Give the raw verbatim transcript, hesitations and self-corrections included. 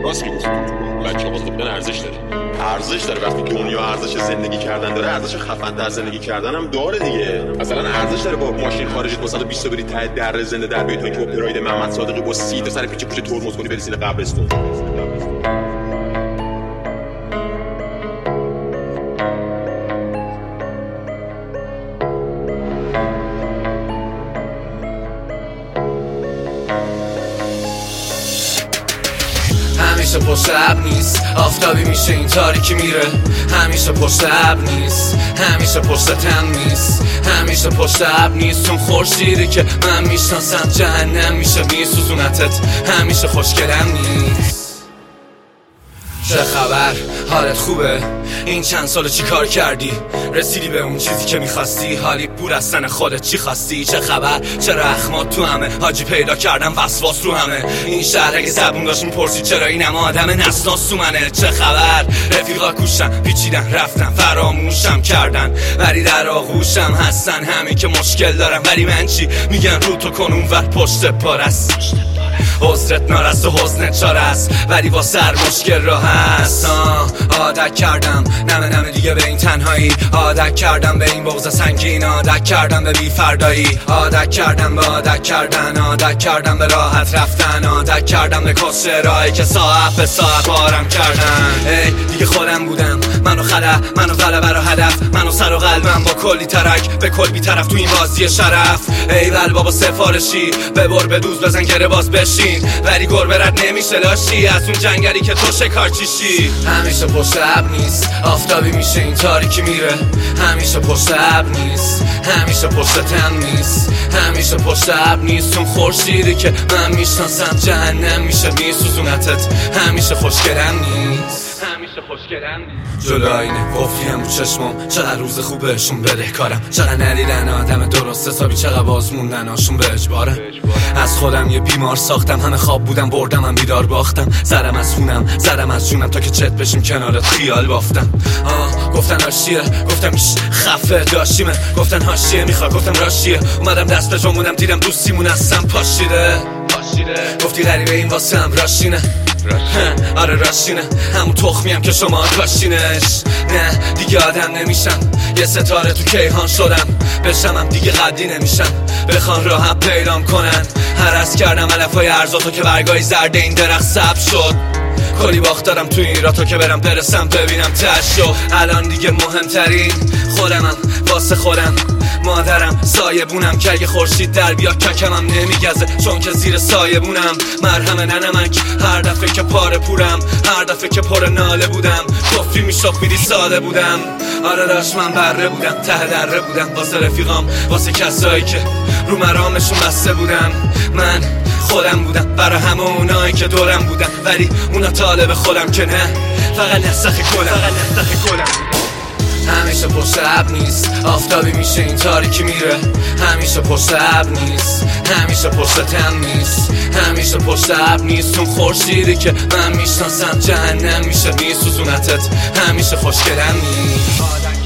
راست میگفت بچه آقا بودن ارزش داره ارزش داره وقتی دنیا ارزش زندگی کردن داره ارزش خفن تر زندگی کردن هم داره دیگه. مثلا ارزش داره با ماشین خارجی دو صد و بیست بری ته در زنده در بیای تا اینکه با پراید محمد صادقی با سی تا سر پیچ کوچه ترمز کنی برسی قبرستون. همیشه پشت اب نیست آفتابی میشه این تاریکی میره، همیشه پشت اب نیست، همیشه پشت تم نیست، همیشه پشت اب نیست. اون خورشیدی که من میشناسم جهنم میشه میسوزونتت، همیشه خوشگلم نیست. چه خبر؟ حالت خوبه؟ این چند سال چی کار کردی؟ رسیدی به اون چیزی که میخواستی؟ حالی بور از تن خودت چی خواستی؟ چه خبر؟ چرا اخمات تو همه؟ حاجی پیدا کردم وسواس رو همه این شهر. اگه زبون داشت میپرسی چرا اینم آدم نسناس تو منه؟ چه خبر؟ رفیقا کوشن پیچیدن رفتن فراموشم کردن ولی در آغوشم هستن همین که مشکل دارم. ولی من چی؟ میگن رو تو کن اونور پشت پارست، حضرت نارست و حزنت چاره است ولی با سر مشکل راه هست. عادت کردم نمه نمه دیگه به این تنهایی، عادت کردم به این بغض سنگین، عادت کردم به بی فردایی، عادت کردم به عادت کردن، عادت کردم به راحت رفتن، عادت کردم به کسر راهی که ساعت به ساعت بارم کردن. ای دیگه خودم بودم منو خلع، منو غلبه رو هدف، منو سر و قلبم با کلی ترک به کل بی طرف تو این بازی شرف. ای ول بابا سفارشی ببر به دوز بزن گره باز بشین ولی گربه رد نمیشه لاشی از اون جنگلی که تو شکار چیشی. همیشه پشت اب نیست آفتابی میشه این تاریکی میره، همیشه پشت اب نیست، همیشه پشت تم نیست، همیشه پشت اب نیست. اون خورشیدی که من میشناسم جهنم میشه میسوزونتت، همیشه خوشگلم نیست، همیشه خوشگلم نیست. جلو آینه گفتیم رو چشمم چقدر روز خوبشون بدهکارم، چقدر ندیدن آدم درست حسابی، چقدر باز موندن هاشون به اجبارم. از خودم یه بیمار ساختم، همه خواب بودم بردم هم بیدار باختم، زدم از خونم زدم از جونم تا که چت بشیم کنارت خیال بافتم. آه گفتن هاشیه گفتم ایش خفه داشتیمه، گفتن هاشیه میخواد گفتم راشیه، اومدم دست به جنبونم دیدم دوستیمون هستم پاشیده پاشیده. گفتی غریبه این واسه هم راشینه آره راشینه، همون تخمیم که شما کاشینش. نه دیگه آدم نمیشم، یه ستاره تو کیهان شدم، بشمم دیگه قدی نمیشم، بخوان راهم پیدام کنن. هرس کردم علفای ارزاتو که برگای زرد این درخت سبز شد، کلی باخت دارم تو این را تو که برم برسم ببینم تشو. الان دیگه مهمترین خودمم واسه خودم، مادرم سایه بونم که اگه خورشید در بیا ککمم نمیگزه چون که زیر سایه بونم. مرهم ننمک هر دفعه که پاره پورم، هر دفعه که پر ناله بودم کفری میشاق میدی ساده بودم. آره داشت من بره بودم ته دره بودم واسه رفیقام، واسه کسایی که رو مرامشون بسته بودم. من خودم بودم برای همه اونایی که دورم بودن ولی اونا طالب خودم که نه، فقط نسخ کلم فقط نسخ کلم. همیشه پشت اب نیست آفتابی میشه این تاریکی میره، همیشه پشت اب نیست، همیشه پشت تم نیست، همیشه پشت اب نیست. اون خورشیدی که من میشناسم جهنم میشه میسوزونتت، همیشه خوشگلم نیست.